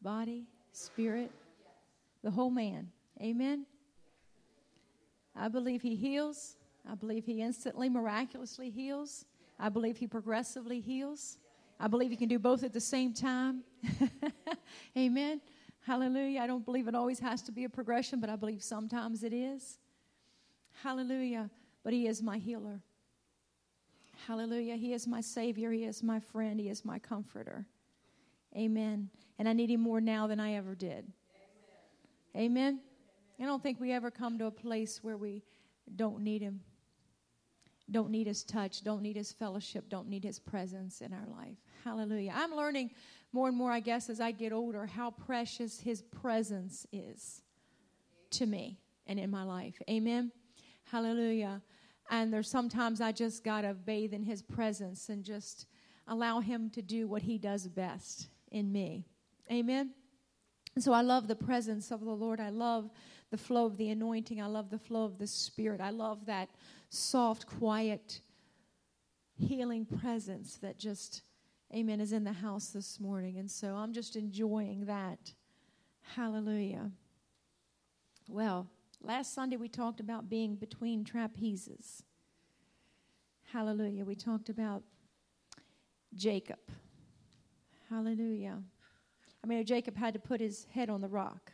body, spirit, the whole man. Amen? I believe he heals. I believe he instantly, miraculously heals. I believe he progressively heals. I believe he can do both at the same time. Amen? Hallelujah. I don't believe it always has to be a progression, but I believe sometimes it is. Hallelujah. But he is my healer. Hallelujah. He is my Savior. He is my friend. He is my comforter. Amen. And I need him more now than I ever did. Amen. I don't think we ever come to a place where we don't need him. Don't need his touch. Don't need his fellowship. Don't need his presence in our life. Hallelujah. I'm learning more and more, I guess, as I get older, how precious his presence is to me and in my life. Amen. Hallelujah. And there's sometimes I just got to bathe in his presence and just allow him to do what he does best in me. Amen. And so I love the presence of the Lord. I love the flow of the anointing. I love the flow of the Spirit. I love that soft, quiet, healing presence that just, amen, is in the house this morning. And so I'm just enjoying that. Hallelujah. Well, last Sunday we talked about being between trapezes. Hallelujah. We talked about Jacob. Hallelujah. I mean, Jacob had to put his head on the rock.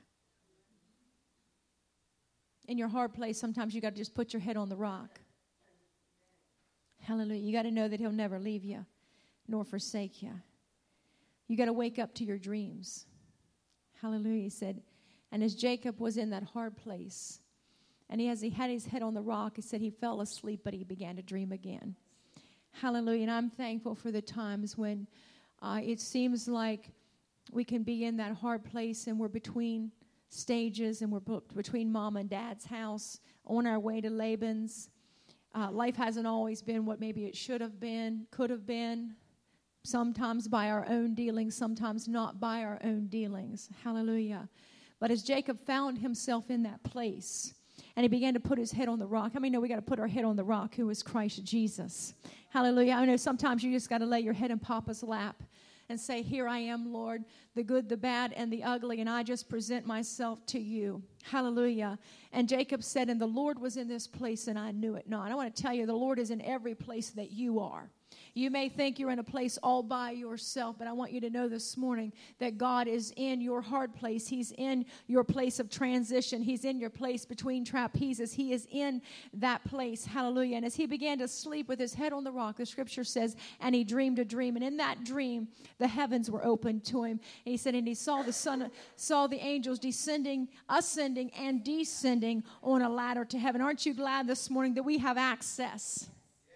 In your hard place, sometimes you got to just put your head on the rock. Hallelujah. You got to know that he'll never leave you nor forsake you. You got to wake up to your dreams. Hallelujah. He said, and as Jacob was in that hard place, and he had his head on the rock, he said he fell asleep, but he began to dream again. Hallelujah. And I'm thankful for the times when it seems like we can be in that hard place and we're between stages and we're between mom and dad's house on our way to Laban's. Life hasn't always been what maybe it should have been, could have been. Sometimes by our own dealings, sometimes not by our own dealings. Hallelujah. But as Jacob found himself in that place, and he began to put his head on the rock. How many know we got to put our head on the rock, who is Christ Jesus? Hallelujah. I know sometimes you just got to lay your head in Papa's lap and say, here I am, Lord, the good, the bad, and the ugly, and I just present myself to you. Hallelujah. And Jacob said, and the Lord was in this place, and I knew it not. I want to tell you, the Lord is in every place that you are. You may think you're in a place all by yourself, but I want you to know this morning that God is in your hard place. He's in your place of transition. He's in your place between trapezes. He is in that place. Hallelujah. And as he began to sleep with his head on the rock, the scripture says, and he dreamed a dream. And in that dream, the heavens were opened to him. And he said, and he saw the angels ascending and descending on a ladder to heaven. Aren't you glad this morning that we have access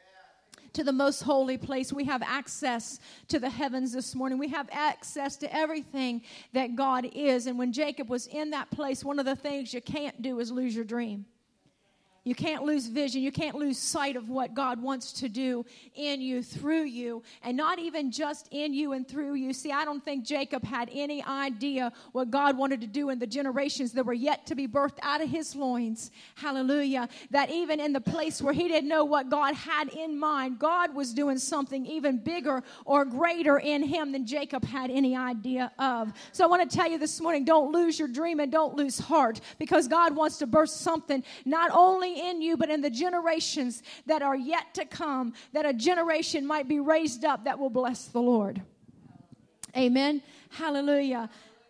to the most holy place? We have access to the heavens this morning. We have access to everything that God is. And when Jacob was in that place, one of the things you can't do is lose your dream. You can't lose vision. You can't lose sight of what God wants to do in you, through you, and not even just in you and through you. See, I don't think Jacob had any idea what God wanted to do in the generations that were yet to be birthed out of his loins. Hallelujah. That even in the place where he didn't know what God had in mind, God was doing something even bigger or greater in him than Jacob had any idea of. So I want to tell you this morning, don't lose your dream and don't lose heart, because God wants to birth something not only in you, but in the generations that are yet to come, that a generation might be raised up that will bless the Lord. Amen. Hallelujah.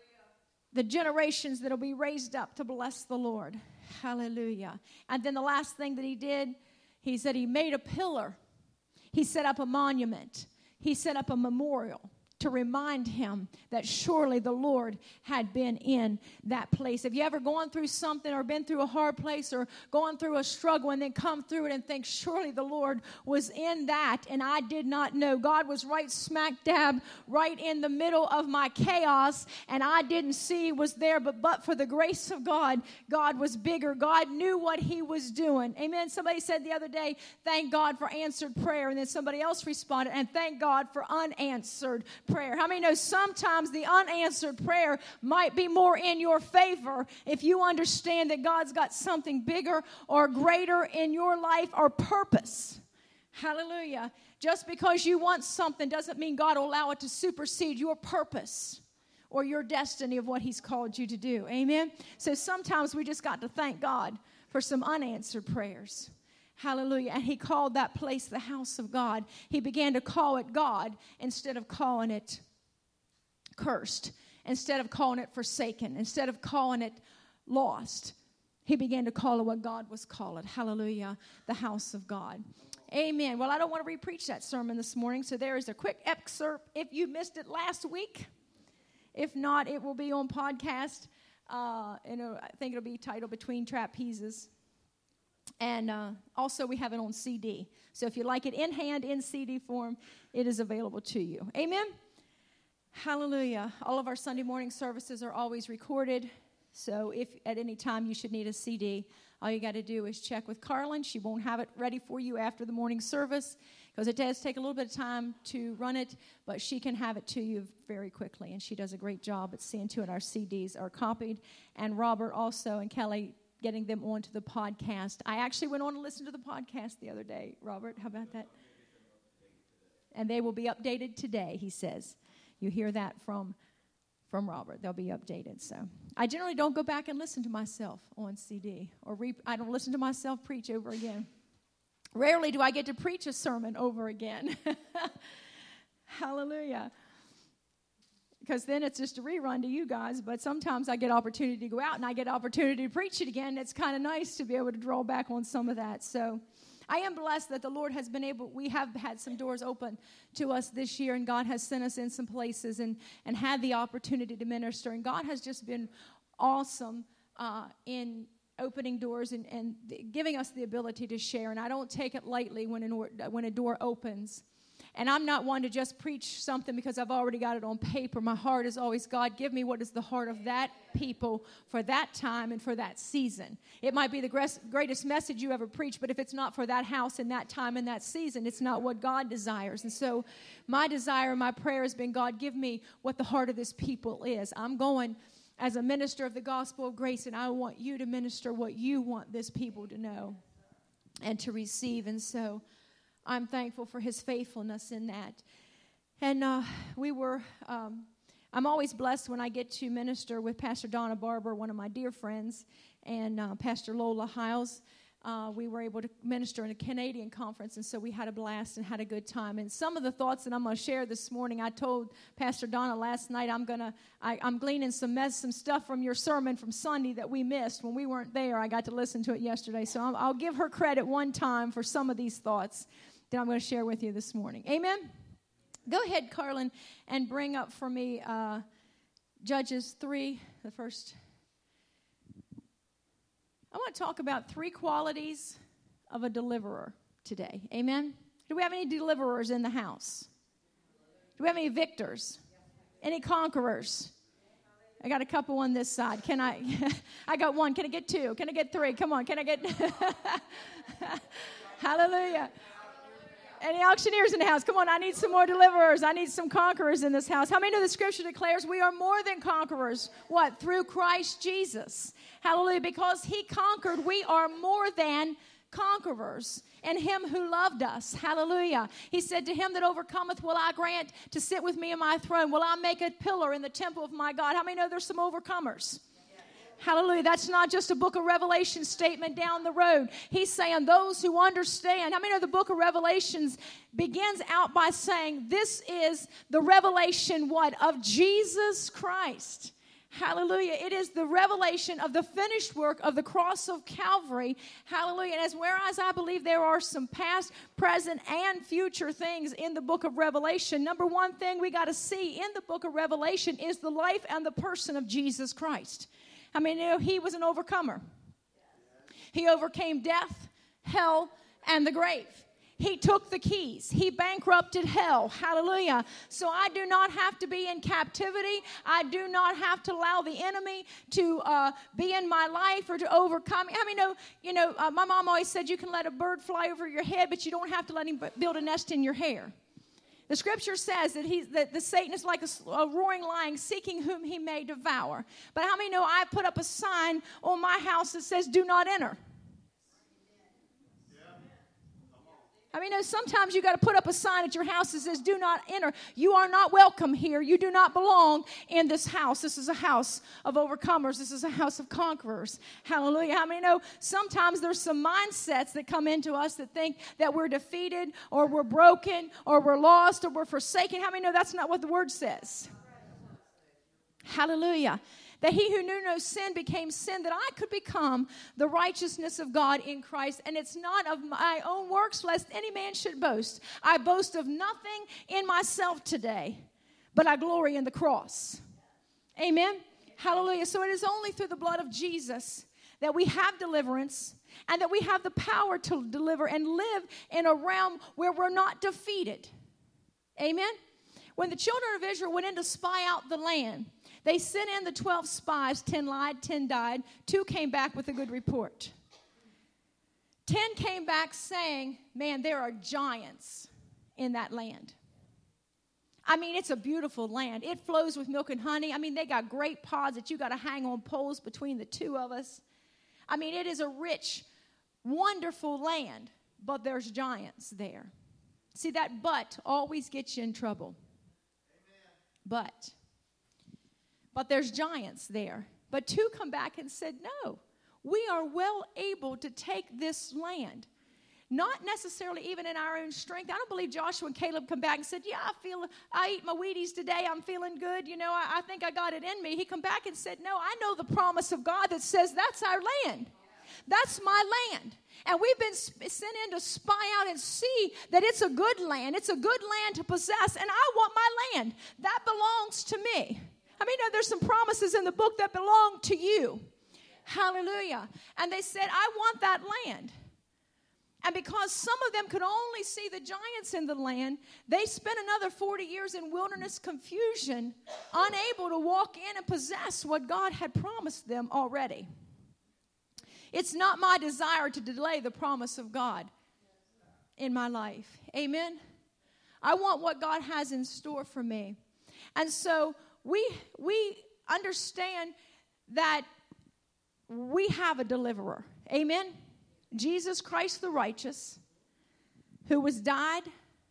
The generations that will be raised up to bless the Lord. Hallelujah. And then the last thing that he did, he said he made a pillar. He set up a monument. He set up a memorial to remind him that surely the Lord had been in that place. Have you ever gone through something or been through a hard place or gone through a struggle and then come through it and think, surely the Lord was in that and I did not know? God was right smack dab, right in the middle of my chaos, and I didn't see he was there, but for the grace of God, God was bigger. God knew what he was doing. Amen. Somebody said the other day, thank God for answered prayer, and then somebody else responded, and thank God for unanswered prayer. How many know sometimes the unanswered prayer might be more in your favor if you understand that God's got something bigger or greater in your life or purpose? Hallelujah. Just because you want something doesn't mean God will allow it to supersede your purpose or your destiny of what he's called you to do. Amen? So sometimes we just got to thank God for some unanswered prayers. Hallelujah. And he called that place the house of God. He began to call it God instead of calling it cursed, instead of calling it forsaken, instead of calling it lost. He began to call it what God was calling. Hallelujah. The house of God. Amen. Well, I don't want to repreach that sermon this morning, so there is a quick excerpt if you missed it last week. If not, it will be on podcast. And I think it'll be titled Between Trapezes. And also we have it on CD. So if you like it in hand, in CD form, it is available to you. Amen? Hallelujah. All of our Sunday morning services are always recorded. So if at any time you should need a CD, all you got to do is check with Carlin. She won't have it ready for you after the morning service because it does take a little bit of time to run it, but she can have it to you very quickly, and she does a great job at seeing to it our CDs are copied. And Robert also and Kelly getting them onto the podcast. I actually went on to listen to the podcast the other day. Robert, how about that? And they will be updated today, he says. You hear that from Robert. They'll be updated. So I generally don't go back and listen to myself on CD, or I don't listen to myself preach over again. Rarely do I get to preach a sermon over again. Hallelujah. Because then it's just a rerun to you guys, but sometimes I get opportunity to go out and I get opportunity to preach it again. It's kind of nice to be able to draw back on some of that. So I am blessed that the Lord has been able, we have had some doors open to us this year, and God has sent us in some places and had the opportunity to minister. And God has just been awesome in opening doors and giving us the ability to share. And I don't take it lightly when a door opens. And I'm not one to just preach something because I've already got it on paper. My heart is always, God, give me what is the heart of that people for that time and for that season. It might be the greatest message you ever preach, but if it's not for that house and that time and that season, it's not what God desires. And so my desire, my prayer has been, God, give me what the heart of this people is. I'm going as a minister of the gospel of grace, and I want you to minister what you want this people to know and to receive. And so I'm thankful for his faithfulness in that. And I'm always blessed when I get to minister with Pastor Donna Barber, one of my dear friends, and Pastor Lola Hiles. We were able to minister in a Canadian conference, and so we had a blast and had a good time. And some of the thoughts that I'm going to share this morning, I told Pastor Donna last night, I'm gleaning some stuff from your sermon from Sunday that we missed when we weren't there. I got to listen to it yesterday, so I'll give her credit one time for some of these thoughts that I'm going to share with you this morning. Amen? Go ahead, Carlin, and bring up for me Judges 3, the first. I want to talk about 3 qualities of a deliverer today. Amen? Do we have any deliverers in the house? Do we have any victors? Any conquerors? I got a couple on this side. Can I? I got 1. Can I get 2? Can I get 3? Come on. Can I get? Hallelujah. Any auctioneers in the house? Come on, I need some more deliverers. I need some conquerors in this house. How many know the scripture declares we are more than conquerors? What? Through Christ Jesus. Hallelujah. Because he conquered, we are more than conquerors in him who loved us. Hallelujah. He said, to him that overcometh will I grant to sit with me in my throne. Will I make a pillar in the temple of my God? How many know there's some overcomers? Hallelujah. That's not just a book of Revelation statement down the road. He's saying those who understand. How many know the book of Revelations begins out by saying this is the revelation, what? Of Jesus Christ. Hallelujah. It is the revelation of the finished work of the cross of Calvary. Hallelujah. And whereas I believe there are some past, present, and future things in the book of Revelation, number one thing we got to see in the book of Revelation is the life and the person of Jesus Christ. I mean, you know, he was an overcomer. He overcame death, hell, and the grave. He took the keys. He bankrupted hell. Hallelujah. So I do not have to be in captivity. I do not have to allow the enemy to be in my life or to overcome me. I mean, my mom always said you can let a bird fly over your head, but you don't have to let him build a nest in your hair. The scripture says that the Satan is like a roaring lion seeking whom he may devour. But how many know I put up a sign on my house that says, do not enter? I mean, sometimes you got to put up a sign at your house that says, do not enter. You are not welcome here. You do not belong in this house. This is a house of overcomers. This is a house of conquerors. Hallelujah. How many know sometimes there's some mindsets that come into us that think that we're defeated or we're broken or we're lost or we're forsaken. How many know that's not what the word says? Hallelujah. That he who knew no sin became sin, that I could become the righteousness of God in Christ. And it's not of my own works, lest any man should boast. I boast of nothing in myself today, but I glory in the cross. Amen? Hallelujah. So it is only through the blood of Jesus that we have deliverance and that we have the power to deliver and live in a realm where we're not defeated. Amen? When the children of Israel went in to spy out the land, they sent in the 12 spies. 10 lied, 10 died. 2 came back with a good report. 10 came back saying, man, there are giants in that land. I mean, it's a beautiful land. It flows with milk and honey. I mean, they got great pods that you got to hang on poles between the two of us. I mean, it is a rich, wonderful land, but there's giants there. See, that but always gets you in trouble. Amen. But there's giants there. But 2 come back and said, no, we are well able to take this land. Not necessarily even in our own strength. I don't believe Joshua and Caleb come back and said, yeah, I eat my Wheaties today. I'm feeling good. You know, I think I got it in me. He come back and said, no, I know the promise of God that says that's our land. That's my land. And we've been sent in to spy out and see that it's a good land. It's a good land to possess. And I want my land. That belongs to me. I mean, there's some promises in the book that belong to you. Hallelujah. And they said, I want that land. And because some of them could only see the giants in the land, they spent another 40 years in wilderness confusion, unable to walk in and possess what God had promised them already. It's not my desire to delay the promise of God in my life. Amen? I want what God has in store for me. And so we understand that we have a deliverer. Amen? Jesus Christ the righteous, who was died,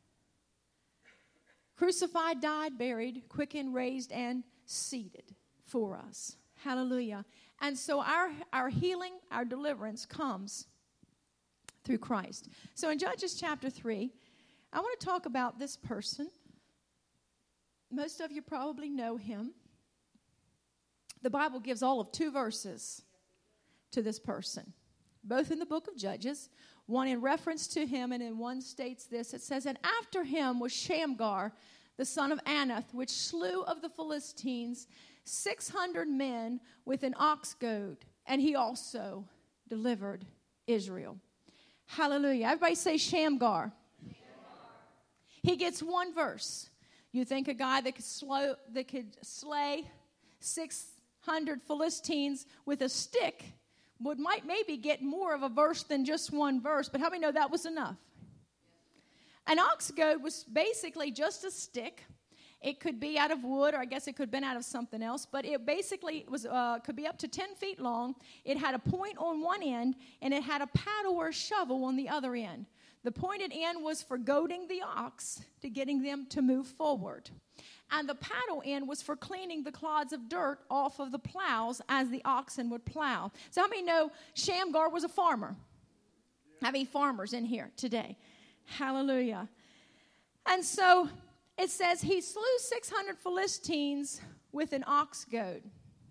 crucified, died, buried, quickened, raised, and seated for us. Hallelujah. And so our healing, our deliverance comes through Christ. So in Judges chapter 3, I want to talk about this person. Most of you probably know him. The Bible gives all of 2 verses to this person, both in the book of Judges, one in reference to him, and in one states this. It says, and after him was Shamgar, the son of Anath, which slew of the Philistines 600 men with an ox goad, and he also delivered Israel. Hallelujah. Everybody say Shamgar. He gets 1 verse. You think a guy that could slay 600 Philistines with a stick might maybe get more of a verse than just 1 verse, but how many know that was enough? An ox goad was basically just a stick. It could be out of wood, or I guess it could have been out of something else, but it basically was could be up to 10 feet long. It had a point on one end, and it had a paddle or a shovel on the other end. The pointed end was for goading the ox to getting them to move forward. And the paddle end was for cleaning the clods of dirt off of the plows as the oxen would plow. So how many know Shamgar was a farmer? How many farmers in here today? Hallelujah. And so it says he slew 600 Philistines with an ox goad.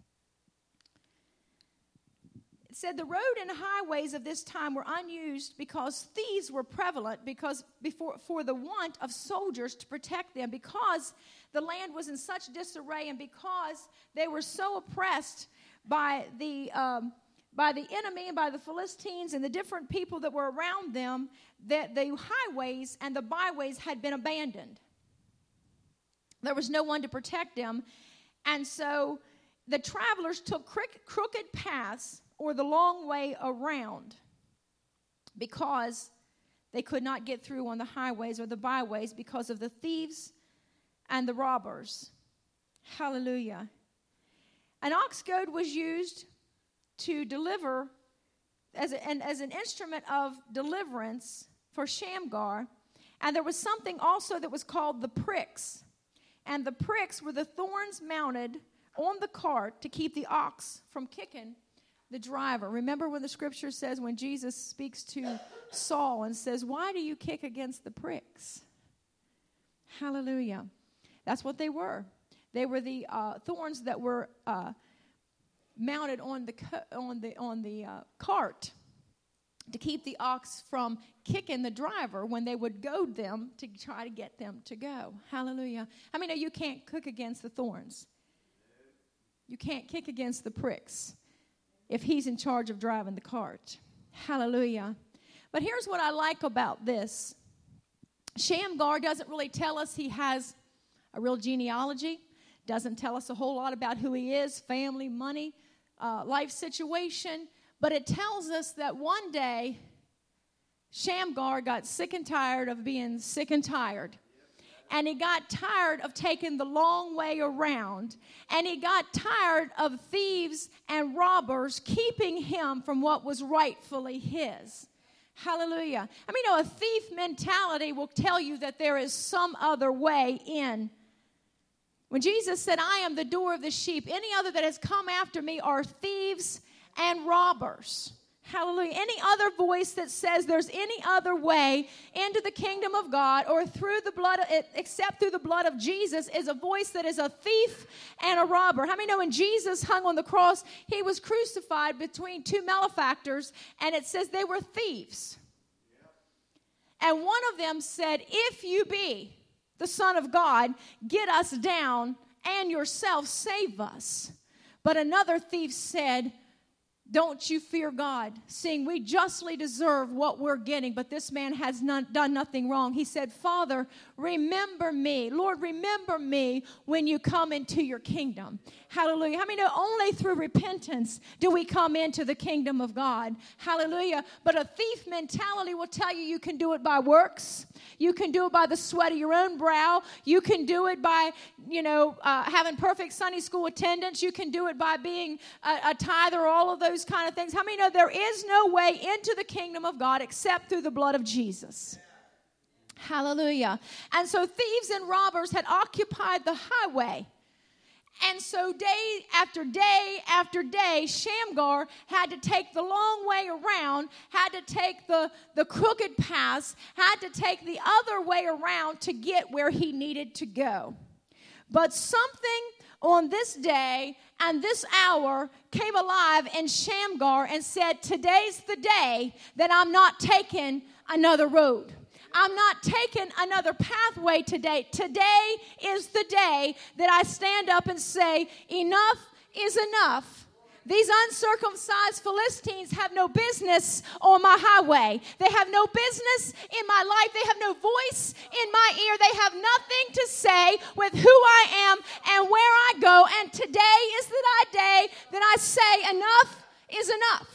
It said the road and highways of this time were unused because thieves were prevalent, for the want of soldiers to protect them, because the land was in such disarray, and because they were so oppressed by the enemy and by the Philistines and the different people that were around them, that the highways and the byways had been abandoned. There was no one to protect them, and so the travelers took crooked paths or the long way around, because they could not get through on the highways or the byways because of the thieves and the robbers. Hallelujah. An ox goad was used to deliver as an instrument of deliverance for Shamgar. And there was something also that was called the pricks. And the pricks were the thorns mounted on the cart to keep the ox from kicking the driver. Remember when the scripture says, when Jesus speaks to Saul and says, why do you kick against the pricks? Hallelujah. That's what they were. They were the thorns that were mounted on the cart to keep the ox from kicking the driver when they would goad them to try to get them to go. Hallelujah. I mean, you can't kick against the thorns. You can't kick against the pricks if he's in charge of driving the cart. Hallelujah. But here's what I like about this. Shamgar doesn't really tell us he has a real genealogy. Doesn't tell us a whole lot about who he is, family, money, life situation. But it tells us that one day, Shamgar got sick and tired of being sick and tired. And he got tired of taking the long way around. And he got tired of thieves and robbers keeping him from what was rightfully his. Hallelujah. I mean, a thief mentality will tell you that there is some other way in. When Jesus said, I am the door of the sheep, any other that has come after me are thieves and robbers. Hallelujah. Any other voice that says there's any other way into the kingdom of God or through the blood, except through the blood of Jesus, is a voice that is a thief and a robber. How many know when Jesus hung on the cross, he was crucified between two malefactors, and it says they were thieves. And one of them said, if you be the Son of God, get us down and yourself save us. But another thief said, don't you fear God, seeing we justly deserve what we're getting, but this man has done nothing wrong. He said, Father, remember me. Lord, remember me when you come into your kingdom. Hallelujah. How many know only through repentance do we come into the kingdom of God? Hallelujah. But a thief mentality will tell you can do it by works. You can do it by the sweat of your own brow. You can do it by, having perfect Sunday school attendance. You can do it by being a tither, all of those kind of things. How many know there is no way into the kingdom of God except through the blood of Jesus? Hallelujah. And so thieves and robbers had occupied the highway. And so day after day after day, Shamgar had to take the long way around, had to take the crooked paths, had to take the other way around to get where he needed to go. But something on this day and this hour came alive in Shamgar and said, today's the day that I'm not taking another road. I'm not taking another pathway today. Today is the day that I stand up and say, enough is enough. These uncircumcised Philistines have no business on my highway. They have no business in my life. They have no voice in my ear. They have nothing to say with who I am and where I go. And today is the day that I say enough is enough.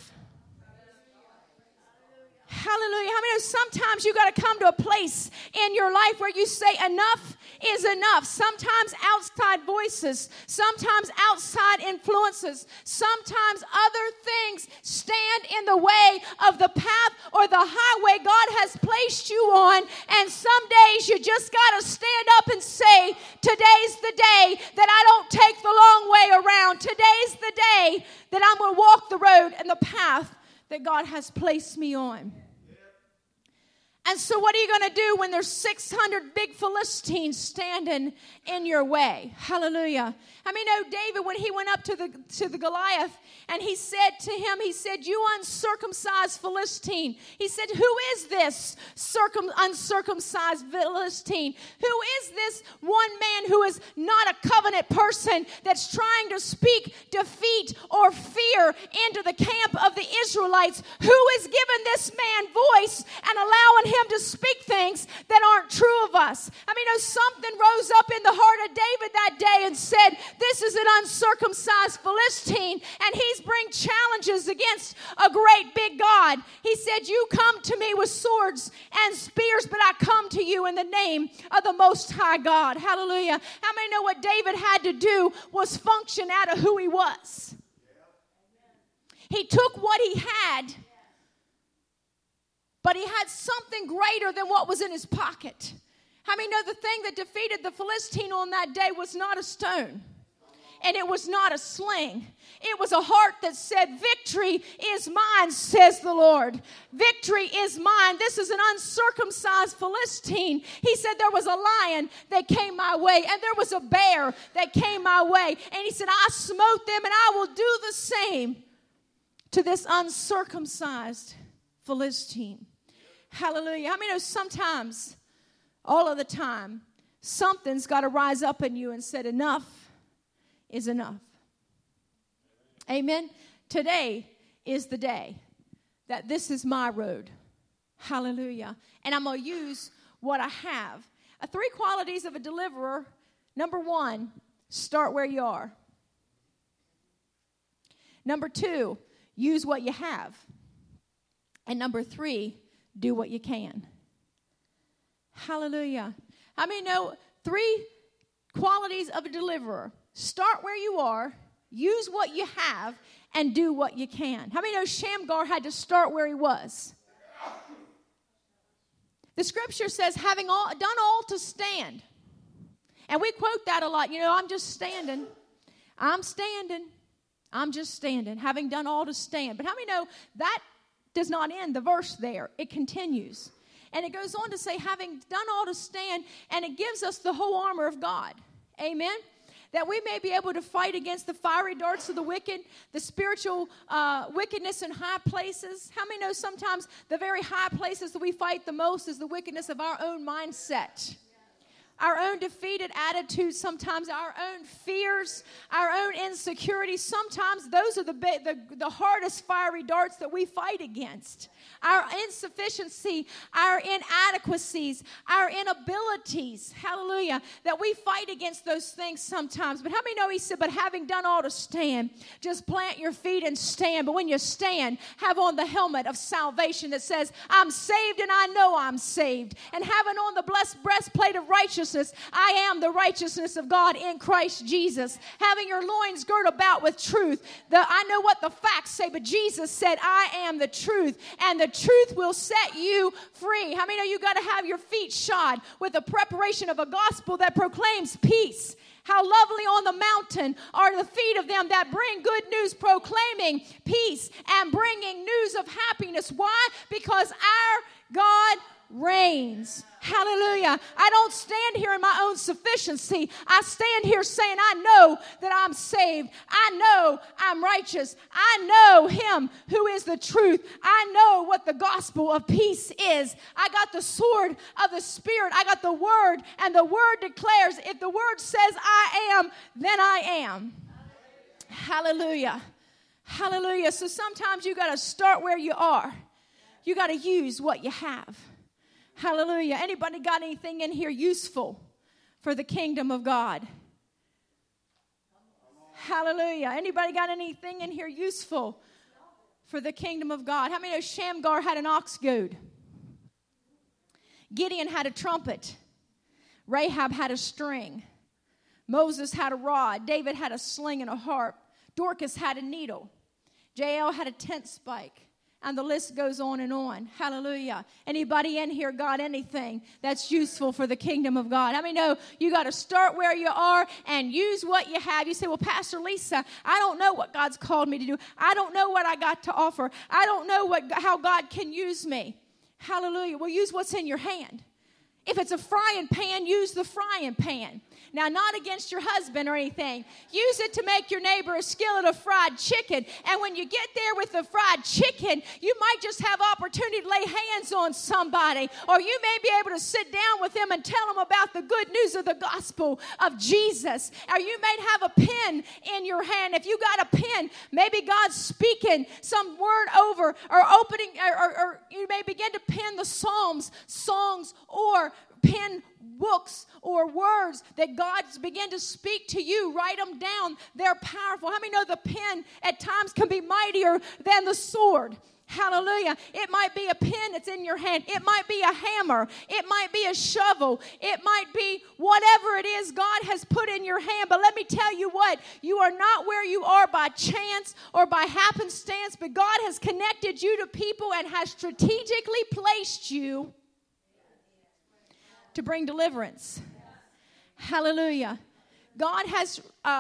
Hallelujah. How many know sometimes you got to come to a place in your life where you say enough is enough. Sometimes outside voices, sometimes outside influences, sometimes other things stand in the way of the path or the highway God has placed you on. And some days you just got to stand up and say, today's the day that I don't take the long way around. Today's the day that I'm going to walk the road and the path that God has placed me on. And so what are you going to do when there's 600 big Philistines standing in your way? Hallelujah. I mean, David, when he went up to the Goliath and he said to him, he said, you uncircumcised Philistine. He said, who is this uncircumcised Philistine? Who is this one man who is not a covenant person that's trying to speak defeat or fear into the camp of the Israelites? Who is giving this man voice and allowing him to speak things that aren't true of us? I mean, something rose up in the heart of David that day and said, this is an uncircumcised Philistine, and he's bring challenges against a great big God. He said, you come to me with swords and spears, but I come to you in the name of the Most High God. Hallelujah. How many know what David had to do was function out of who he was? He took what he had but he had something greater than what was in his pocket. How many know the thing that defeated the Philistine on that day was not a stone, and it was not a sling. It was a heart that said, victory is mine, says the Lord. Victory is mine. This is an uncircumcised Philistine. He said there was a lion that came my way, and there was a bear that came my way. And he said, I smote them, and I will do the same to this uncircumcised Philistine. Hallelujah. How many know sometimes, all of the time, something's got to rise up in you and said, enough is enough. Amen. Today is the day that this is my road. Hallelujah. And I'm going to use what I have. 3 qualities of a deliverer. Number 1, start where you are. Number 2, use what you have. And number 3, do what you can. Hallelujah. How many know 3 qualities of a deliverer? Start where you are, use what you have, and do what you can. How many know Shamgar had to start where he was? The scripture says, having done all to stand. And we quote that a lot. You know, I'm just standing. I'm standing. I'm just standing. Having done all to stand. But how many know that does not end the verse there? It continues. And it goes on to say, having done all to stand, and it gives us the whole armor of God. Amen? That we may be able to fight against the fiery darts of the wicked, the spiritual wickedness in high places. How many know sometimes the very high places that we fight the most is the wickedness of our own mindset? Our own defeated attitudes, sometimes our own fears, our own insecurities. Sometimes those are the hardest fiery darts that we fight against. Our insufficiency, our inadequacies, our inabilities, hallelujah, that we fight against those things sometimes. But how many know he said, but having done all to stand, just plant your feet and stand. But when you stand, have on the helmet of salvation that says, I'm saved and I know I'm saved. And having on the blessed breastplate of righteousness, I am the righteousness of God in Christ Jesus. Having your loins girt about with truth. I know what the facts say, but Jesus said, I am the truth, and the truth will set you free. How many know you got to have your feet shod with the preparation of a gospel that proclaims peace? How lovely on the mountain are the feet of them that bring good news, proclaiming peace and bringing news of happiness. Why? Because our God reigns. Hallelujah. I don't stand here in my own sufficiency. I stand here saying, I know that I'm saved. I know I'm righteous. I know him who is the truth. I know what the gospel of peace is. I got the sword of the Spirit. I got the word, and the word declares, if the word says I am, then I am. Hallelujah. Hallelujah. So sometimes you got to start where you are. You got to use what you have. Hallelujah. Anybody got anything in here useful for the kingdom of God? Hallelujah. Anybody got anything in here useful for the kingdom of God? How many know Shamgar had an ox goad? Gideon had a trumpet. Rahab had a string. Moses had a rod. David had a sling and a harp. Dorcas had a needle. Jael had a tent spike. And the list goes on and on. Hallelujah. Anybody in here got anything that's useful for the kingdom of God? I mean, no, you got to start where you are and use what you have. You say, well, Pastor Lisa, I don't know what God's called me to do. I don't know what I got to offer. I don't know how God can use me. Hallelujah. Well, use what's in your hand. If it's a frying pan, use the frying pan. Now, not against your husband or anything. Use it to make your neighbor a skillet of fried chicken. And when you get there with the fried chicken, you might just have opportunity to lay hands on somebody. Or you may be able to sit down with them and tell them about the good news of the gospel of Jesus. Or you may have a pen in your hand. If you got a pen, maybe God's speaking some word over or opening, or you may begin to pen the Psalms, songs, or pen books or words that God's begin to speak to you. Write them down. They're powerful. How many know the pen at times can be mightier than the sword? Hallelujah. It might be a pen that's in your hand. It might be a hammer. It might be a shovel. It might be whatever it is God has put in your hand. But let me tell you what, you are not where you are by chance or by happenstance, but God has connected you to people and has strategically placed you to bring deliverance. Hallelujah. God has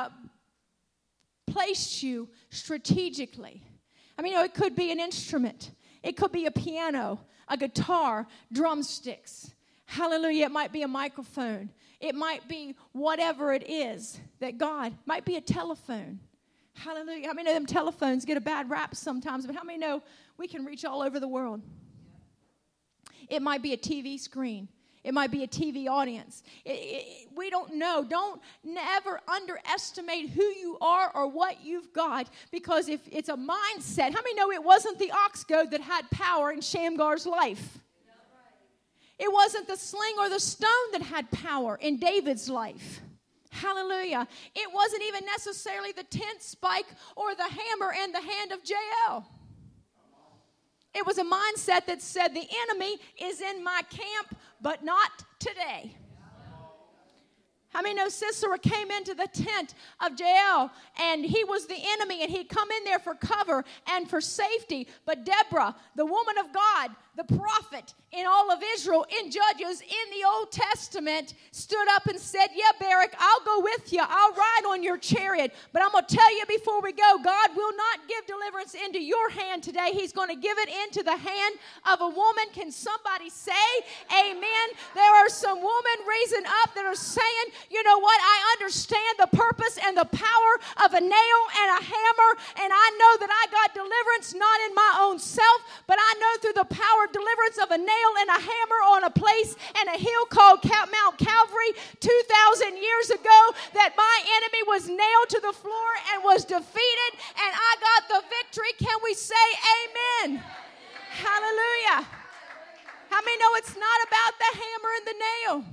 placed you strategically. I mean, it could be an instrument. It could be a piano, a guitar, drumsticks. Hallelujah. It might be a microphone. It might be whatever it is that God, might be a telephone. Hallelujah. How many of them telephones get a bad rap sometimes? But how many know we can reach all over the world? It might be a TV screen. It might be a TV audience. We don't know. Don't never underestimate who you are or what you've got, because if it's a mindset, how many know it wasn't the ox goad that had power in Shamgar's life? It wasn't the sling or the stone that had power in David's life. Hallelujah. It wasn't even necessarily the tent spike or the hammer in the hand of Jael. It was a mindset that said the enemy is in my camp, but not today. How many know Sisera came into the tent of Jael and he was the enemy and he'd come in there for cover and for safety. But Deborah, the woman of God, the prophet in all of Israel, in Judges, in the Old Testament, stood up and said, yeah, Barak, I'll go with you. I'll ride on your chariot. But I'm going to tell you before we go, God will not give deliverance into your hand today. He's going to give it into the hand of a woman. Can somebody say amen? There are some women raising up that are saying, you know what, I understand the purpose and the power of a nail and a hammer, and I know that I got deliverance not in my own self, but I know through the power of deliverance of a nail and a hammer on a place and a hill called Mount Calvary 2,000 years ago, that my enemy was nailed to the floor and was defeated, and I got the victory. Can we say amen? Hallelujah. How many know it's not about the hammer and the nail?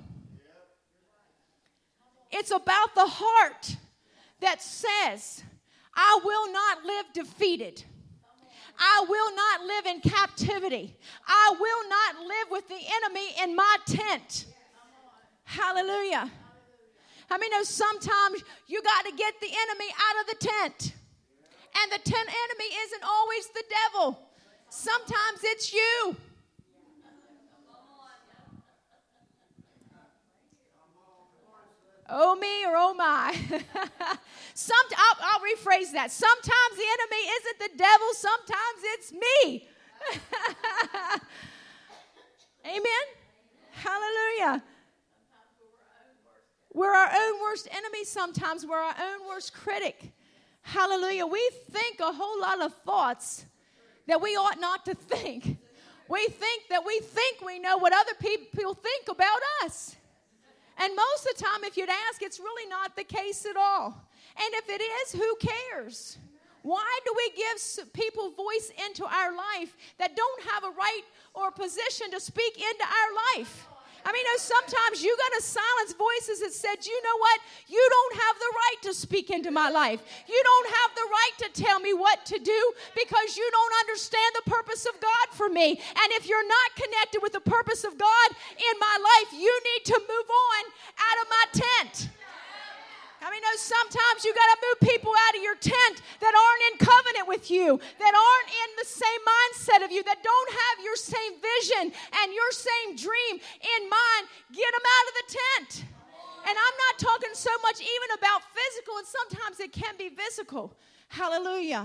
It's about the heart that says, I will not live defeated. I will not live in captivity. I will not live with the enemy in my tent. Hallelujah. How many know sometimes you got to get the enemy out of the tent? And the tent enemy isn't always the devil. Sometimes it's you. Oh me or oh my. I'll rephrase that. Sometimes the enemy isn't the devil. Sometimes it's me. Amen. Hallelujah. We're our own worst enemy sometimes. We're our own worst critic. Hallelujah. We think a whole lot of thoughts that we ought not to think. We think we know what other people think about us. And most of the time, if you'd ask, it's really not the case at all. And if it is, who cares? Why do we give people voice into our life that don't have a right or a position to speak into our life? I mean, sometimes you got to silence voices that said, you know what? You don't have the right to speak into my life. You don't have the right to tell me what to do because you don't understand the purpose of God for me. And if you're not connected with the purpose of God in my life, you need to move on out of my tent. I mean, sometimes you got to move people out of your tent that aren't in covenant with you, that aren't in the same mindset of you, that don't have your same vision and your same dream in mind. Get them out of the tent. And I'm not talking so much even about physical, and sometimes it can be physical. Hallelujah.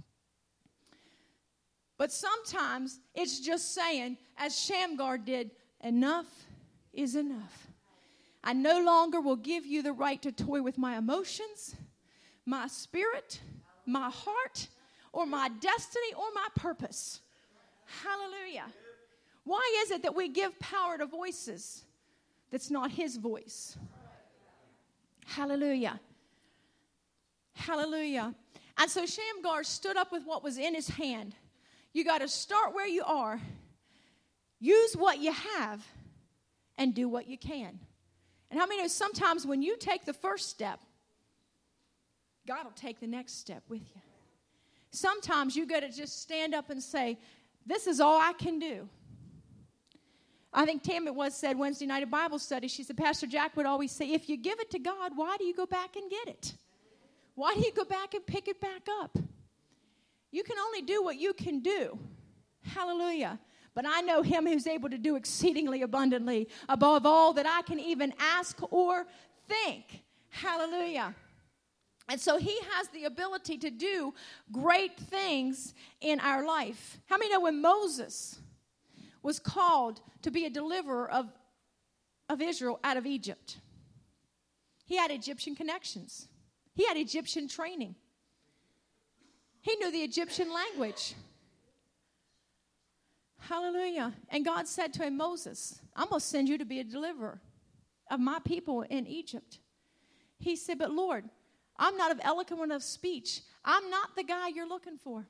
But sometimes it's just saying, as Shamgar did, enough is enough. I no longer will give you the right to toy with my emotions, my spirit, my heart, or my destiny, or my purpose. Hallelujah. Why is it that we give power to voices that's not his voice? Hallelujah. Hallelujah. And so Shamgar stood up with what was in his hand. You got to start where you are, use what you have, and do what you can. And how many know sometimes when you take the first step, God will take the next step with you. Sometimes you got to just stand up and say, this is all I can do. I think Tammy said Wednesday night at Bible study, she said, Pastor Jack would always say, if you give it to God, why do you go back and get it? Why do you go back and pick it back up? You can only do what you can do. Hallelujah. But I know him who's able to do exceedingly abundantly above all that I can even ask or think. Hallelujah. And so he has the ability to do great things in our life. How many know when Moses was called to be a deliverer of Israel out of Egypt? He had Egyptian connections. He had Egyptian training. He knew the Egyptian language. Hallelujah. And God said to him, Moses, I'm going to send you to be a deliverer of my people in Egypt. He said, but Lord, I'm not of eloquent of speech. I'm not the guy you're looking for.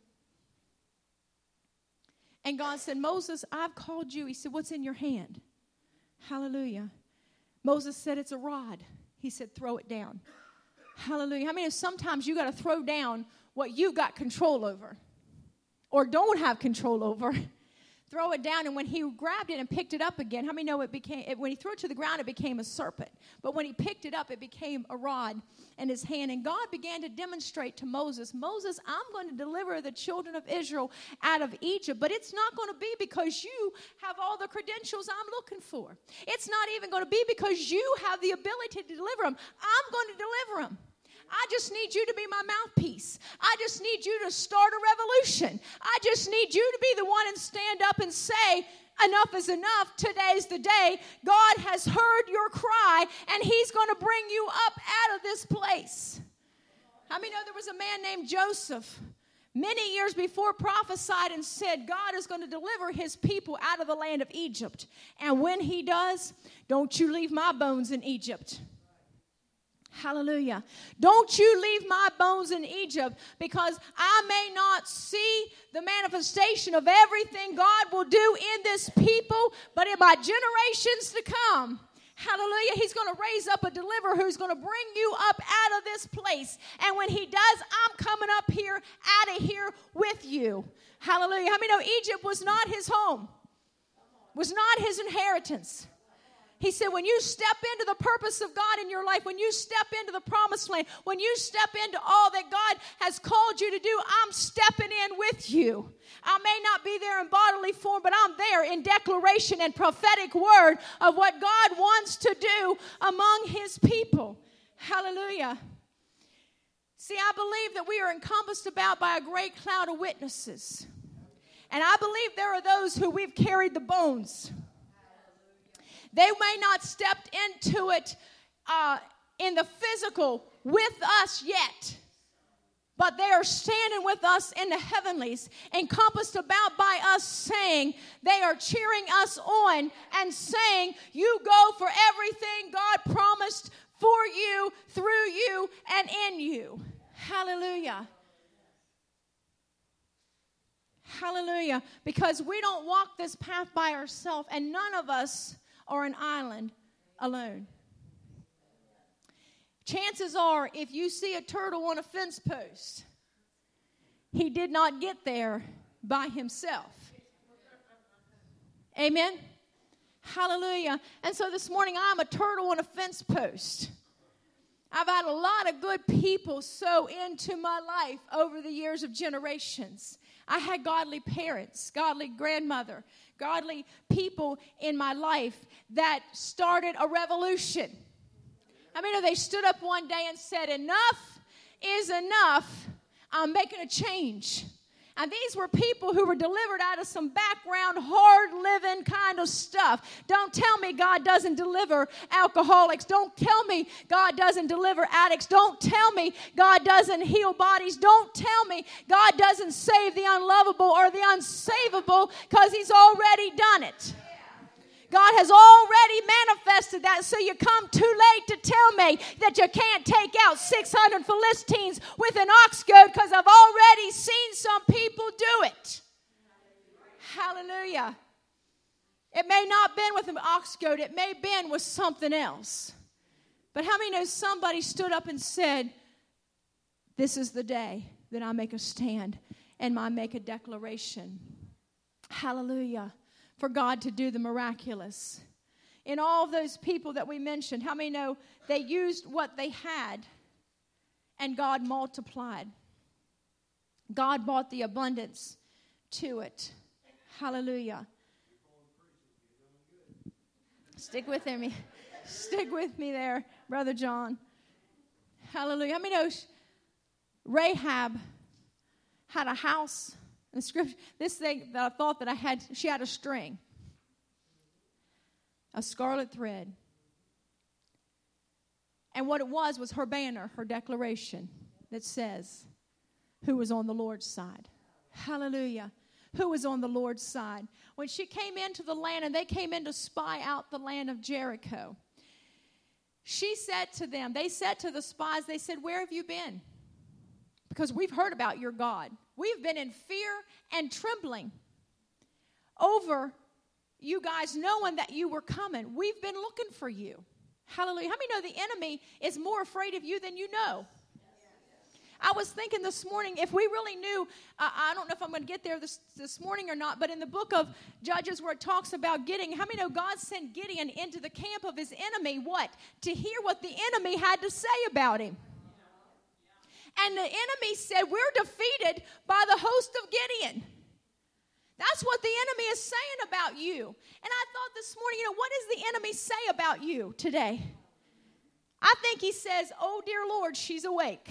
And God said, Moses, I've called you. He said, what's in your hand? Hallelujah. Moses said, it's a rod. He said, throw it down. Hallelujah. I mean, sometimes you got to throw down what you got control over or don't have control over. Throw it down, and when he grabbed it and picked it up again, how many know when he threw it to the ground, it became a serpent. But when he picked it up, it became a rod in his hand. And God began to demonstrate to Moses, Moses, I'm going to deliver the children of Israel out of Egypt. But it's not going to be because you have all the credentials I'm looking for. It's not even going to be because you have the ability to deliver them. I'm going to deliver them. I just need you to be my mouthpiece. I just need you to start a revolution. I just need you to be the one and stand up and say, enough is enough. Today's the day. God has heard your cry, and he's going to bring you up out of this place. How many know there was a man named Joseph many years before prophesied and said God is going to deliver his people out of the land of Egypt. And when he does, don't you leave my bones in Egypt. Hallelujah. Don't you leave my bones in Egypt, because I may not see the manifestation of everything God will do in this people, but in my generations to come. Hallelujah. He's going to raise up a deliverer who's going to bring you up out of this place. And when he does, I'm coming up here, out of here with you. Hallelujah. How many know Egypt was not his home? Was not his inheritance? He said, when you step into the purpose of God in your life, when you step into the promised land, when you step into all that God has called you to do, I'm stepping in with you. I may not be there in bodily form, but I'm there in declaration and prophetic word of what God wants to do among his people. Hallelujah. See, I believe that we are encompassed about by a great cloud of witnesses. And I believe there are those who we've carried the bones. They may not stepped into it in the physical with us yet, but they are standing with us in the heavenlies, encompassed about by us, saying, they are cheering us on and saying, you go for everything God promised for you, through you, and in you. Hallelujah. Hallelujah. Because we don't walk this path by ourselves, and none of us are an island alone. Chances are, if you see a turtle on a fence post, he did not get there by himself. Amen? Hallelujah. And so this morning, I'm a turtle on a fence post. I've had a lot of good people sow into my life over the years of generations. I had godly parents, godly grandmother, godly people in my life that started a revolution. I mean, they stood up one day and said, enough is enough. I'm making a change. And these were people who were delivered out of some background, hard-living kind of stuff. Don't tell me God doesn't deliver alcoholics. Don't tell me God doesn't deliver addicts. Don't tell me God doesn't heal bodies. Don't tell me God doesn't save the unlovable or the unsavable, because he's already done it. God has already manifested that, so you come too late to tell me that you can't take out 600 Philistines with an ox goad, because I've already seen some people do it. Hallelujah. It may not have been with an ox goad. It may have been with something else. But how many know somebody stood up and said, this is the day that I make a stand and I make a declaration. Hallelujah. For God to do the miraculous. In all those people that we mentioned, how many know they used what they had and God multiplied? God brought the abundance to it. Hallelujah. Stick with me. Stick with me there, Brother John. Hallelujah. How many know Rahab had a house? In the scripture, this thing that I thought that I had, she had a string. A scarlet thread. And what it was her banner, her declaration that says, who was on the Lord's side. Hallelujah. Who was on the Lord's side. When she came into the land and they came in to spy out the land of Jericho, she said to them, they said to the spies, they said, where have you been? Because we've heard about your God. We've been in fear and trembling over you guys knowing that you were coming. We've been looking for you. Hallelujah. How many know the enemy is more afraid of you than you know? I was thinking this morning, if we really knew, I don't know if I'm going to get there this morning or not, but in the book of Judges where it talks about Gideon, how many know God sent Gideon into the camp of his enemy, what? To hear what the enemy had to say about him. And the enemy said, we're defeated by the host of Gideon. That's what the enemy is saying about you. And I thought this morning, what does the enemy say about you today? I think he says, oh, dear Lord, she's awake.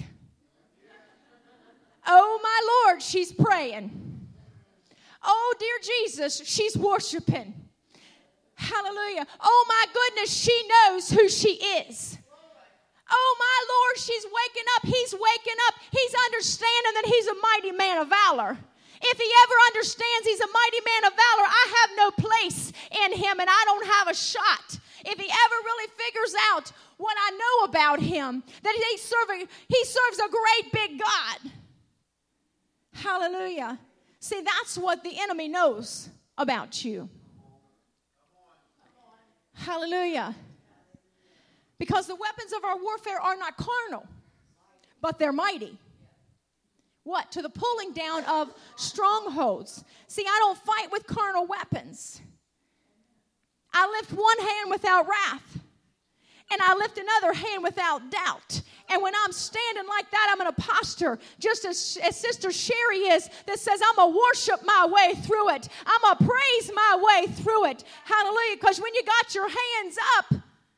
Oh, my Lord, she's praying. Oh, dear Jesus, she's worshiping. Hallelujah. Oh, my goodness, she knows who she is. Oh, my Lord, she's waking up. He's waking up. He's understanding that he's a mighty man of valor. If he ever understands he's a mighty man of valor, I have no place in him and I don't have a shot. If he ever really figures out what I know about him, that he serves a great big God. Hallelujah. See, that's what the enemy knows about you. Hallelujah. Because the weapons of our warfare are not carnal, but they're mighty. What? To the pulling down of strongholds. See, I don't fight with carnal weapons. I lift one hand without wrath, and I lift another hand without doubt. And when I'm standing like that, I'm in a posture, just as Sister Sherry is, that says, I'm going to worship my way through it. I'm going to praise my way through it. Hallelujah. Because when you got your hands up,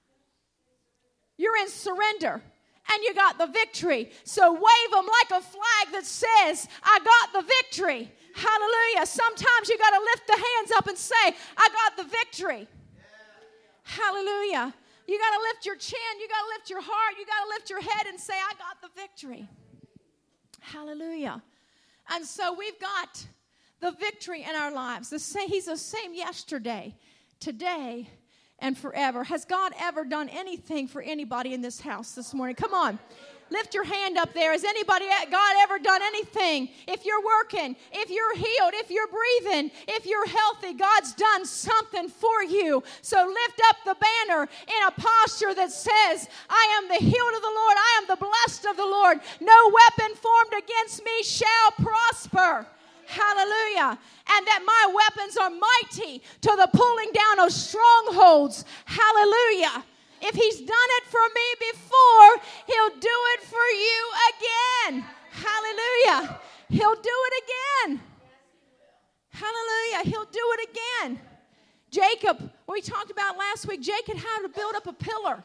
you're in surrender. And you got the victory. So wave them like a flag that says, I got the victory. Hallelujah. Sometimes you got to lift the hands up and say, I got the victory. Hallelujah. You got to lift your chin. You got to lift your heart. You got to lift your head and say, I got the victory. Hallelujah. And so we've got the victory in our lives. He's the same yesterday, today, and forever. Has God ever done anything for anybody in this house this morning? Come on. Lift your hand up there. Has God ever done anything? If you're working, if you're healed, if you're breathing, if you're healthy, God's done something for you. So lift up the banner in a posture that says, I am the healed of the Lord. I am the blessed of the Lord. No weapon formed against me shall prosper. Hallelujah. And that my weapons are mighty to the pulling down of strongholds. Hallelujah. If he's done it for me before, he'll do it for you again. Hallelujah. He'll do it again. Hallelujah. He'll do it again. Jacob, we talked about last week, Jacob had to build up a pillar.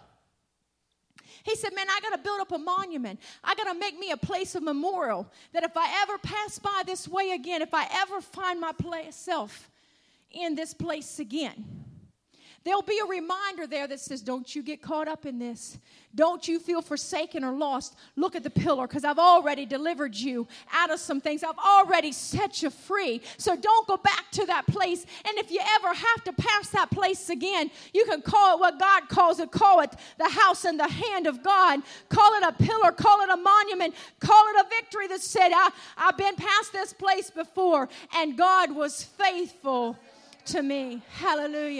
He said, man, I got to build up a monument. I got to make me a place of memorial that if I ever pass by this way again, if I ever find myself in this place again, there'll be a reminder there that says, don't you get caught up in this. Don't you feel forsaken or lost. Look at the pillar because I've already delivered you out of some things. I've already set you free. So don't go back to that place. And if you ever have to pass that place again, you can call it what God calls it. Call it the house in the hand of God. Call it a pillar. Call it a monument. Call it a victory that said, I've been past this place before and God was faithful to me. Hallelujah.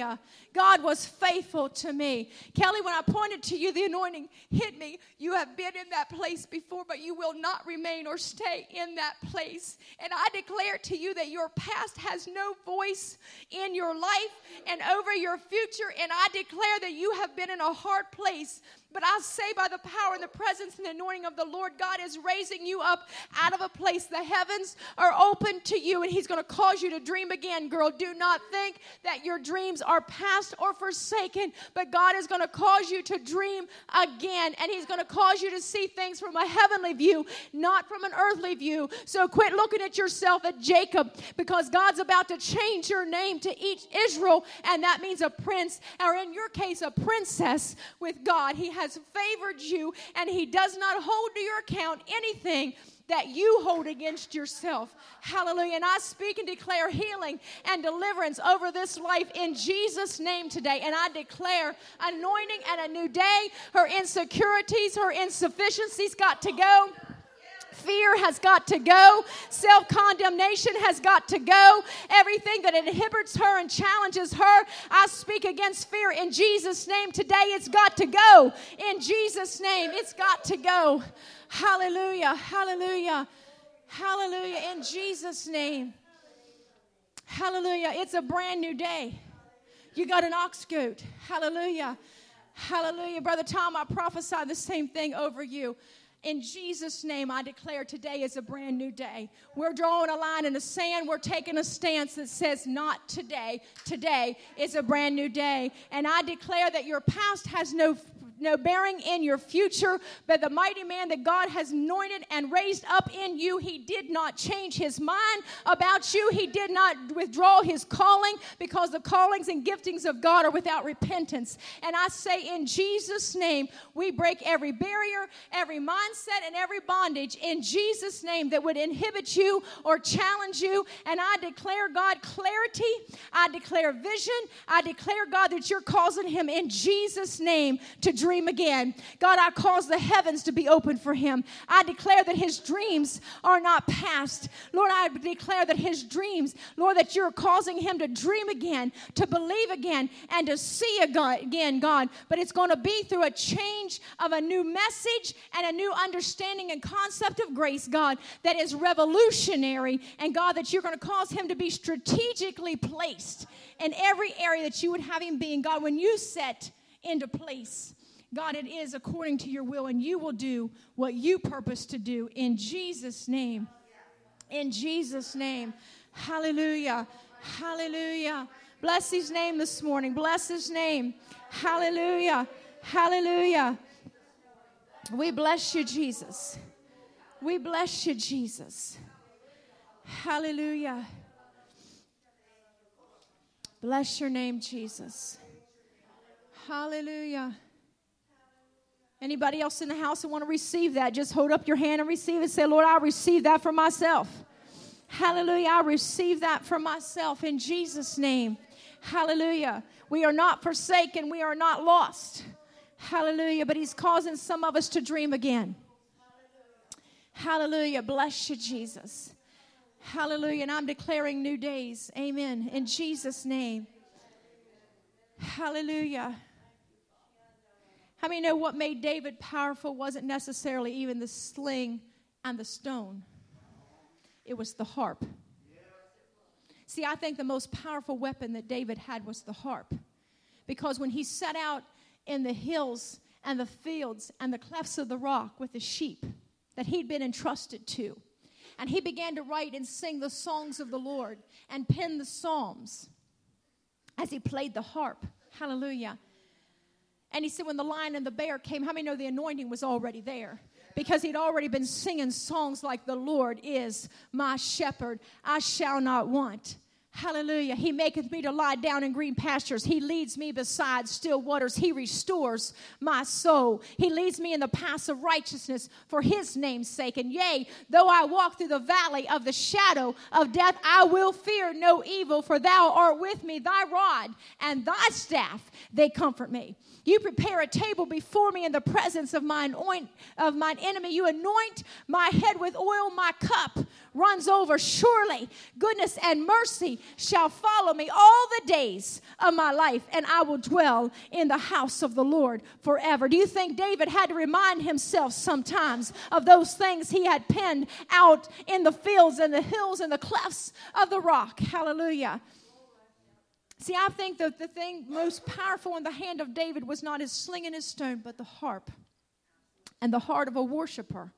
God was faithful to me. Kelly, when I pointed to you, the anointing hit me. You have been in that place before, but you will not remain or stay in that place. And I declare to you that your past has no voice in your life and over your future. And I declare that you have been in a hard place. But I say by the power and the presence and the anointing of the Lord, God is raising you up out of a place. The heavens are open to you, and He's going to cause you to dream again, girl. Do not think that your dreams are past or forsaken, but God is going to cause you to dream again, and He's going to cause you to see things from a heavenly view, not from an earthly view. So quit looking at yourself at Jacob, because God's about to change your name to Israel, and that means a prince, or in your case, a princess with God. He has favored you, and He does not hold to your account anything that you hold against yourself. Hallelujah. And I speak and declare healing and deliverance over this life in Jesus' name today. And I declare anointing and a new day. Her insecurities, her insufficiencies got to go. Fear has got to go. Self-condemnation has got to go. Everything that inhibits her and challenges her, I speak against fear in Jesus' name today. It's got to go. In Jesus' name, it's got to go. Hallelujah, hallelujah, hallelujah. In Jesus' name. Hallelujah. It's a brand new day. You got an ox goat. Hallelujah. Hallelujah. Brother Tom, I prophesy the same thing over you. In Jesus' name, I declare today is a brand new day. We're drawing a line in the sand. We're taking a stance that says not today. Today is a brand new day. And I declare that your past has no bearing in your future, but the mighty man that God has anointed and raised up in you, He did not change His mind about you. He did not withdraw His calling, because the callings and giftings of God are without repentance. And I say in Jesus' name, we break every barrier, every mindset, and every bondage in Jesus' name that would inhibit you or challenge you. And I declare, God, clarity. I declare vision. I declare, God, that you're causing him in Jesus' name to dream again. God, I cause the heavens to be open for him. I declare that his dreams are not past. Lord, I declare that his dreams, Lord, that you're causing him to dream again, to believe again, and to see again, God. But it's going to be through a change of a new message and a new understanding and concept of grace, God, that is revolutionary. And God, that you're going to cause him to be strategically placed in every area that you would have him be. And God, when you set into place, God, it is according to your will, and you will do what you purpose to do in Jesus' name. In Jesus' name. Hallelujah. Hallelujah. Bless his name this morning. Bless his name. Hallelujah. Hallelujah. We bless you, Jesus. We bless you, Jesus. Hallelujah. Bless your name, Jesus. Hallelujah. Anybody else in the house that want to receive that, just hold up your hand and receive it. Say, Lord, I receive that for myself. Hallelujah. I receive that for myself in Jesus' name. Hallelujah. We are not forsaken. We are not lost. Hallelujah. But he's causing some of us to dream again. Hallelujah. Bless you, Jesus. Hallelujah. And I'm declaring new days. Amen. In Jesus' name. Hallelujah. How many know what made David powerful wasn't necessarily even the sling and the stone? It was the harp. See, I think the most powerful weapon that David had was the harp. Because when he set out in the hills and the fields and the clefts of the rock with the sheep that he'd been entrusted to, and he began to write and sing the songs of the Lord and pen the psalms as he played the harp. Hallelujah. And he said when the lion and the bear came, how many know the anointing was already there? Because he'd already been singing songs like, the Lord is my shepherd, I shall not want. Hallelujah. He maketh me to lie down in green pastures. He leads me beside still waters. He restores my soul. He leads me in the paths of righteousness for his name's sake. And yea, though I walk through the valley of the shadow of death, I will fear no evil, for thou art with me. Thy rod and thy staff, they comfort me. You prepare a table before me in the presence of mine enemy. You anoint my head with oil. My cup runs over. Surely goodness and mercy shall follow me all the days of my life, and I will dwell in the house of the Lord forever. Do you think David had to remind himself sometimes of those things he had penned out in the fields and the hills and the clefts of the rock? Hallelujah. See, I think that the thing most powerful in the hand of David was not his sling and his stone, but the harp and the heart of a worshiper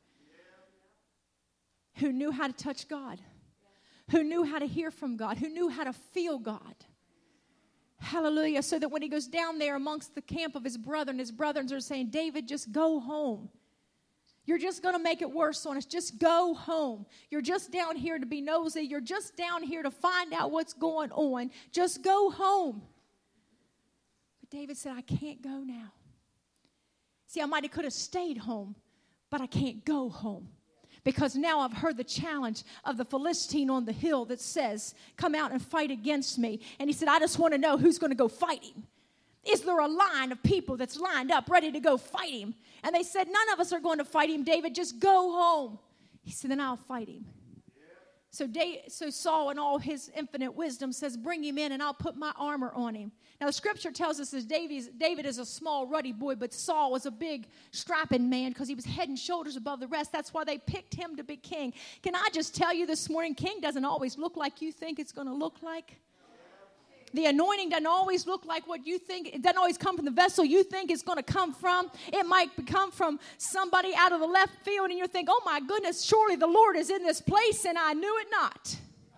who knew how to touch God, who knew how to hear from God, who knew how to feel God. Hallelujah. So that when he goes down there amongst the camp of his brother, and his brothers are saying, David, just go home. You're just going to make it worse on us. Just go home. You're just down here to be nosy. You're just down here to find out what's going on. Just go home. But David said, I can't go now. See, I might have could have stayed home, but I can't go home. Because now I've heard the challenge of the Philistine on the hill that says, come out and fight against me. And he said, I just want to know who's going to go fight him. Is there a line of people that's lined up ready to go fight him? And they said, none of us are going to fight him, David. Just go home. He said, then I'll fight him. So Saul, in all his infinite wisdom, says, bring him in and I'll put my armor on him. Now, the scripture tells us that David is a small, ruddy boy, but Saul was a big, strapping man because he was head and shoulders above the rest. That's why they picked him to be king. Can I just tell you this morning, king doesn't always look like you think it's going to look like. The anointing doesn't always look like what you think. It doesn't always come from the vessel you think it's going to come from. It might come from somebody out of the left field, and you think, oh, my goodness, surely the Lord is in this place, and I knew it not.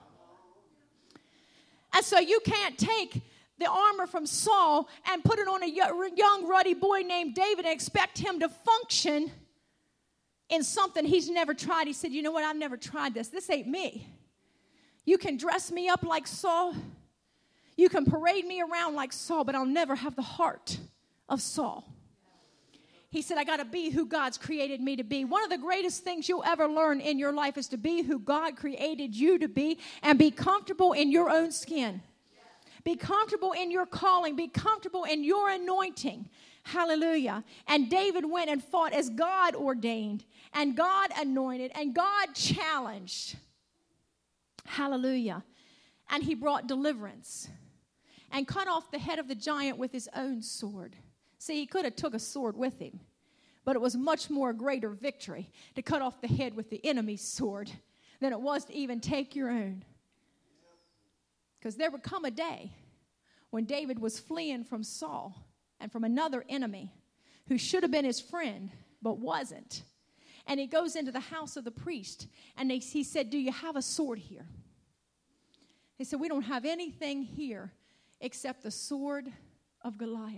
And so you can't take the armor from Saul and put it on a young, ruddy boy named David and expect him to function in something he's never tried. He said, you know what, I've never tried this. This ain't me. You can dress me up like Saul. You can parade me around like Saul, but I'll never have the heart of Saul. He said, I got to be who God's created me to be. One of the greatest things you'll ever learn in your life is to be who God created you to be and be comfortable in your own skin. Be comfortable in your calling. Be comfortable in your anointing. Hallelujah. And David went and fought as God ordained and God anointed and God challenged. Hallelujah. And he brought deliverance and cut off the head of the giant with his own sword. See, he could have took a sword with him, but it was much more greater victory to cut off the head with the enemy's sword than it was to even take your own. Because there would come a day when David was fleeing from Saul and from another enemy who should have been his friend but wasn't. And he goes into the house of the priest, and he said, do you have a sword here? He said, we don't have anything here except the sword of Goliath.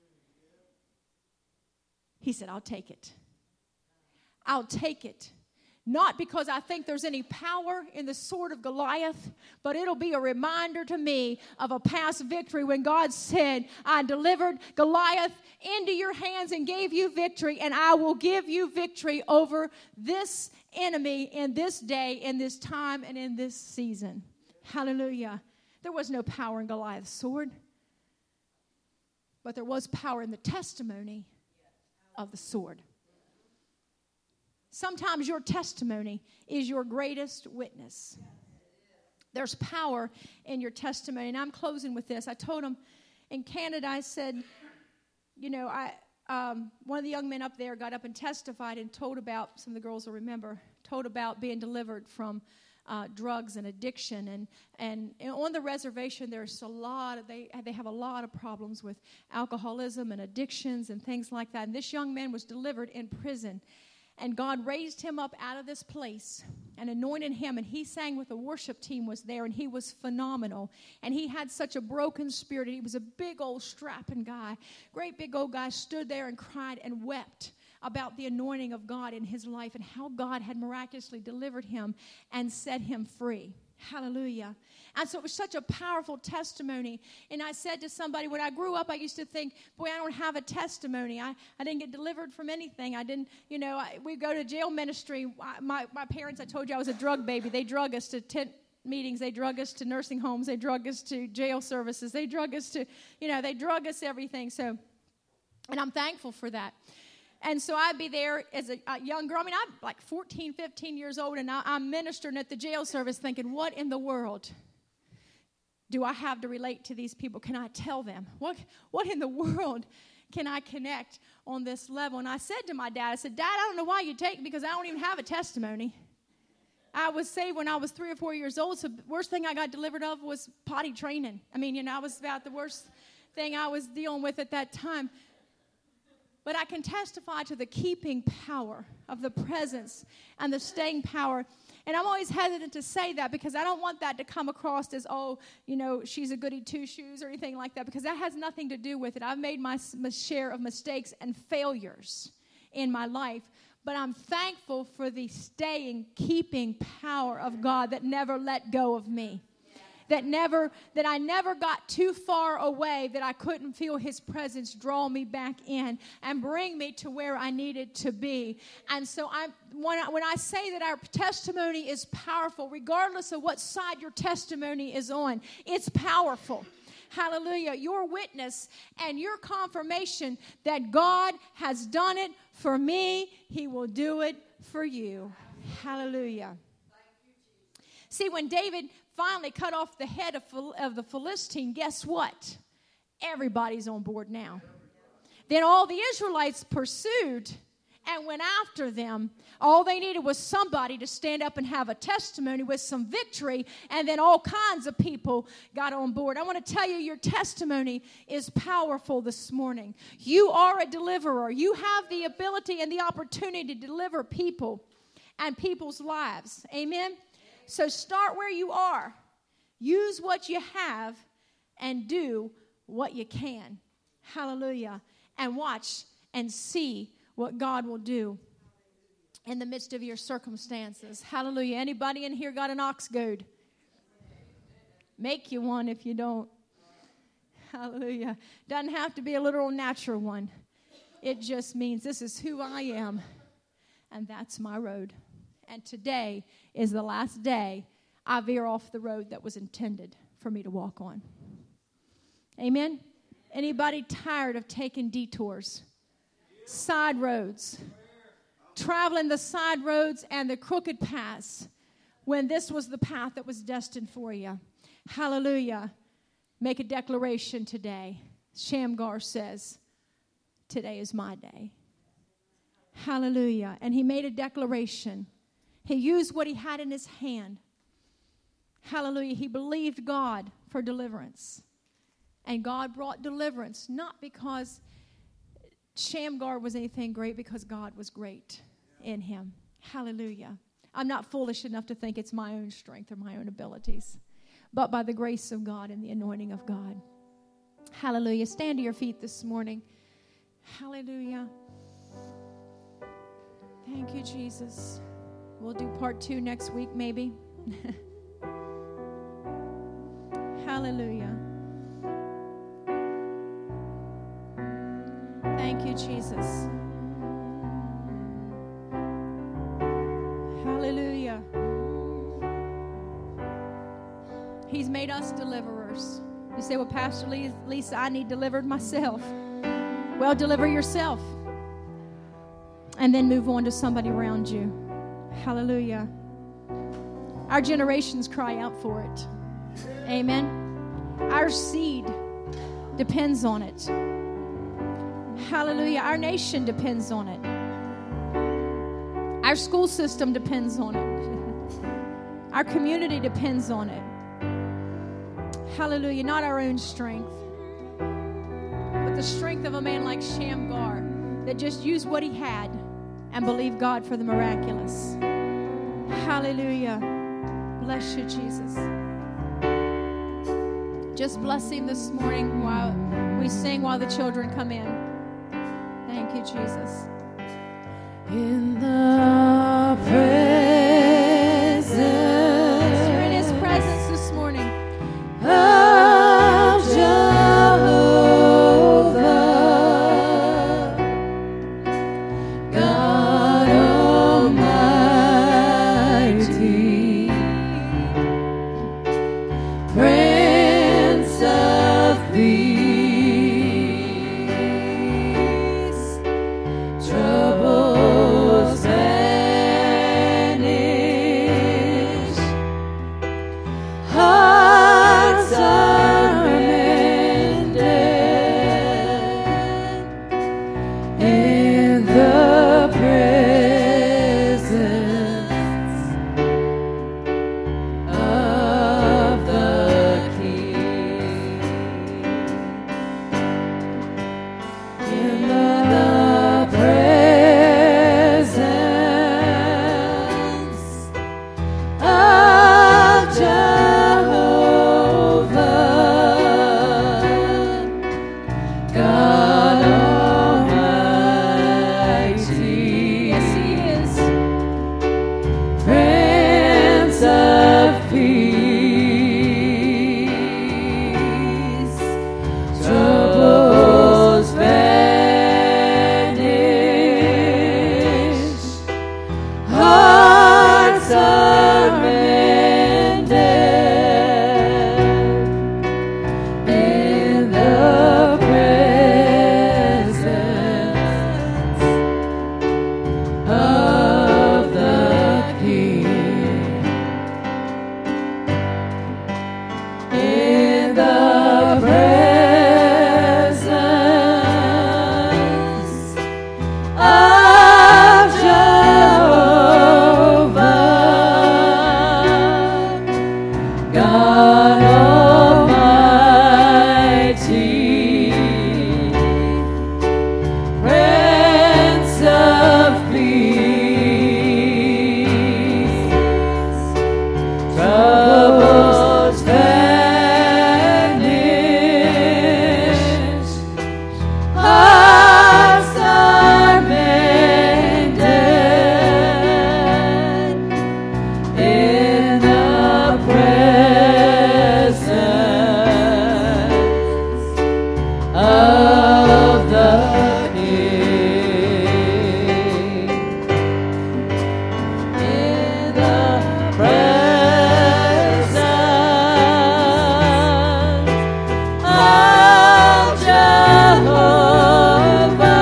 He said, I'll take it. I'll take it. Not because I think there's any power in the sword of Goliath, but it'll be a reminder to me of a past victory when God said, I delivered Goliath into your hands and gave you victory, and I will give you victory over this enemy in this day, in this time, and in this season. Hallelujah. There was no power in Goliath's sword, but there was power in the testimony of the sword. Sometimes your testimony is your greatest witness. There's power in your testimony. And I'm closing with this. I told him in Canada, I said, you know, one of the young men up there got up and testified and told about, some of the girls will remember, told about being delivered from drugs and addiction, and on the reservation there's a lot of, they have a lot of problems with alcoholism and addictions and things like that. And this young man was delivered in prison, and God raised him up out of this place and anointed him, and he sang with the worship team was there, and he was phenomenal. And he had such a broken spirit. He was a big old strapping guy, great big old guy, stood there and cried and wept about the anointing of God in his life and how God had miraculously delivered him and set him free. Hallelujah. And so it was such a powerful testimony. And I said to somebody, when I grew up, I used to think, boy, I don't have a testimony. I didn't get delivered from anything. I didn't, you know, we go to jail ministry. My parents, I told you I was a drug baby. They drug us to tent meetings. They drug us to nursing homes. They drug us to jail services. They drug us to, you know, they drug us everything. So, and I'm thankful for that. And so I'd be there as a young girl. I mean, I'm like 14, 15 years old, and I'm ministering at the jail service thinking, what in the world do I have to relate to these people? Can I tell them? What in the world can I connect on this level? And I said to my dad, I said, Dad, I don't know why you take me because I don't even have a testimony. I was saved when I was 3 or 4 years old, so the worst thing I got delivered of was potty training. I mean, I was about the worst thing I was dealing with at that time. But I can testify to the keeping power of the presence and the staying power. And I'm always hesitant to say that because I don't want that to come across as, she's a goody two-shoes or anything like that, because that has nothing to do with it. I've made my share of mistakes and failures in my life, but I'm thankful for the staying, keeping power of God that never let go of me. That I never got too far away that I couldn't feel his presence draw me back in and bring me to where I needed to be. And so when I say that our testimony is powerful, regardless of what side your testimony is on, it's powerful. Hallelujah. Your witness and your confirmation that God has done it for me, he will do it for you. Hallelujah. See, when David finally cut off the head of the Philistine, guess what? Everybody's on board now. Then all the Israelites pursued and went after them. All they needed was somebody to stand up and have a testimony with some victory, and then all kinds of people got on board. I want to tell you, your testimony is powerful this morning. You are a deliverer. You have the ability and the opportunity to deliver people and people's lives. Amen? So start where you are. Use what you have and do what you can. Hallelujah. And watch and see what God will do in the midst of your circumstances. Hallelujah. Anybody in here got an ox goad? Make you one if you don't. Hallelujah. Doesn't have to be a literal natural one. It just means this is who I am, and that's my road. And today is the last day I veer off the road that was intended for me to walk on. Amen? Anybody tired of taking detours? Side roads. Traveling the side roads and the crooked paths when this was the path that was destined for you. Hallelujah. Make a declaration today. Shamgar says, today is my day. Hallelujah. And he made a declaration. He used what he had in his hand. Hallelujah. He believed God for deliverance. And God brought deliverance, not because Shamgar was anything great, because God was great in him. Hallelujah. I'm not foolish enough to think it's my own strength or my own abilities, but by the grace of God and the anointing of God. Hallelujah. Stand to your feet this morning. Hallelujah. Thank you, Jesus. We'll do part 2 next week, maybe. Hallelujah. Thank you, Jesus. Hallelujah. He's made us deliverers. You say, well, Pastor Lisa, I need delivered myself. Well, deliver yourself. And then move on to somebody around you. Hallelujah. Our generations cry out for it. Amen. Our seed depends on it. Hallelujah. Our nation depends on it. Our school system depends on it. Our community depends on it. Hallelujah. Not our own strength, but the strength of a man like Shamgar that just used what he had and believed God for the miraculous. Hallelujah. Bless you, Jesus. Just bless him this morning while we sing, while the children come in. Thank you, Jesus. In the presence, you're in his presence this morning. Of Jehovah, God Almighty, Prince of Peace, troubles vanish. God Almighty, Prince of Peace, troubles vanish, hearts are mended in the presence of the King. In the presence of Jehovah,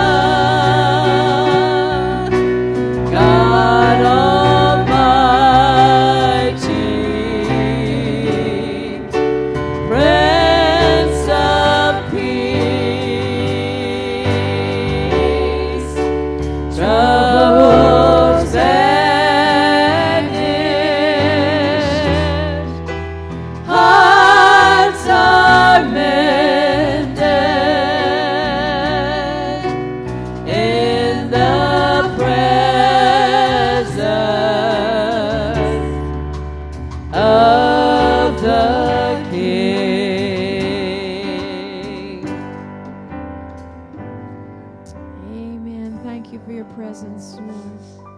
God Almighty, Prince of Peace, troubles vanish, hearts are mended in the presence of the King. Amen. Thank you for your presence, Lord.